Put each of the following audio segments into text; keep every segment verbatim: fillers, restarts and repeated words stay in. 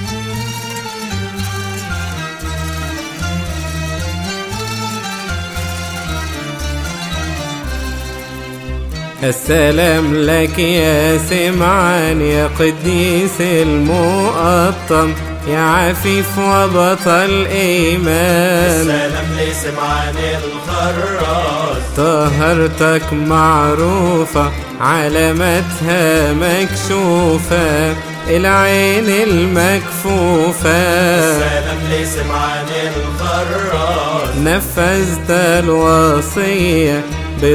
السلام لك يا سمعان يا قديس المقطم يا عفيف وبطل إيمان. السلام لسمعان الخراز، طهرتك معروفة علامتها مكشوفة العين المكفوفة. السلام لسمعان الخراز، نفذت الوصية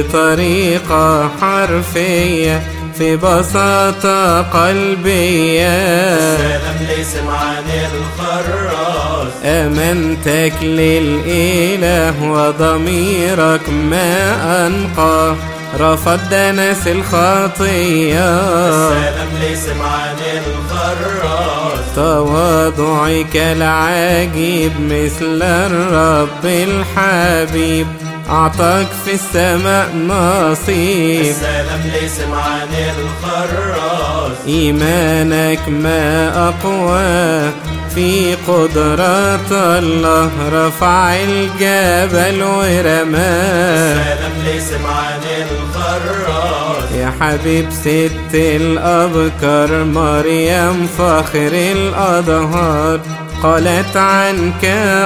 بطريقة حرفية في بساطة قلبية. السلام لسمعان الخراز، أمنتك للإله وضميرك ما أنقى رفض دنس الخطية. السلام لسمعان الخراز، تواضعك العجيب مثل الرب الحبيب أعطاك في السماء نصيب. السلام لسمعان الخراز، إيمانك ما أقوى في قدرات الله رفع الجبل ورماه. السلام لسمعان الخراز، يا حبيب ست الأبكار مريم فخر الأدهار قالت عنك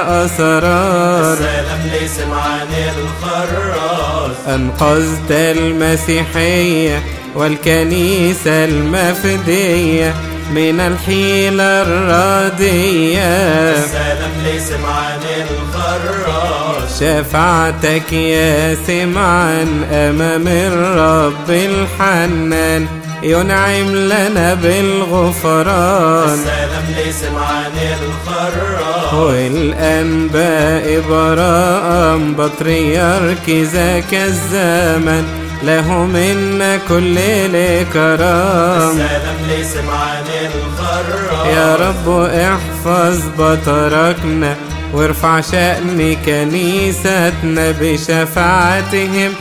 أسرار. السلام لسمعان الخراز، أنقذت المسيحية والكنيسة المفدية من الحيلة الردية. السلام لسمعان الخراز، شفاعتك يا سمعان أمام الرب الحنان ينعم لنا بالغفران. السلام لسمعان الخراز، والأنباء براءم بطريرك ذاك الزمن له منا كل الكرام. السلام لسمعان الخراز، يا رب احفظ بطركنا وارفع شأن كنيستنا بشفاعتهم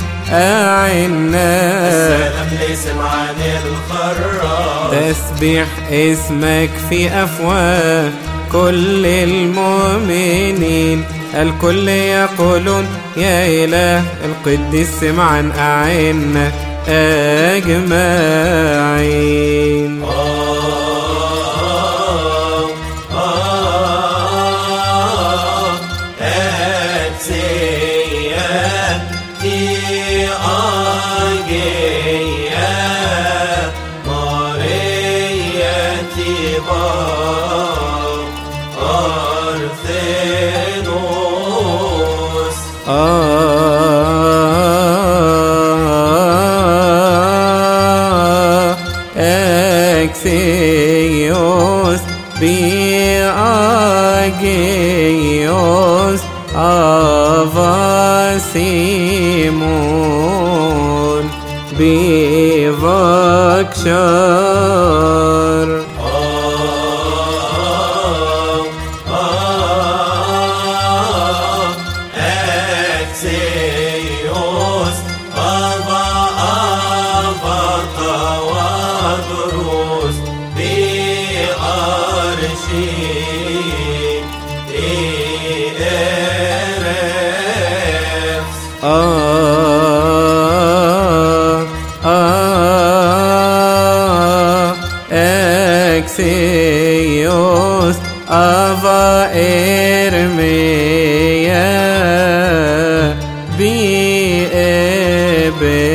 أعنا. السلام لسمعان الخراز، تسبح اسمك في أفواه كل المؤمنين الكل يقولون يا إله القديس سمعان أعنا أجمعين. Axios Biagios Avasimon Bivakshar. Axios Ava Ava Tawadros Biarshi Erefs. Ah ah Axios Ava Ermea Bi Ebe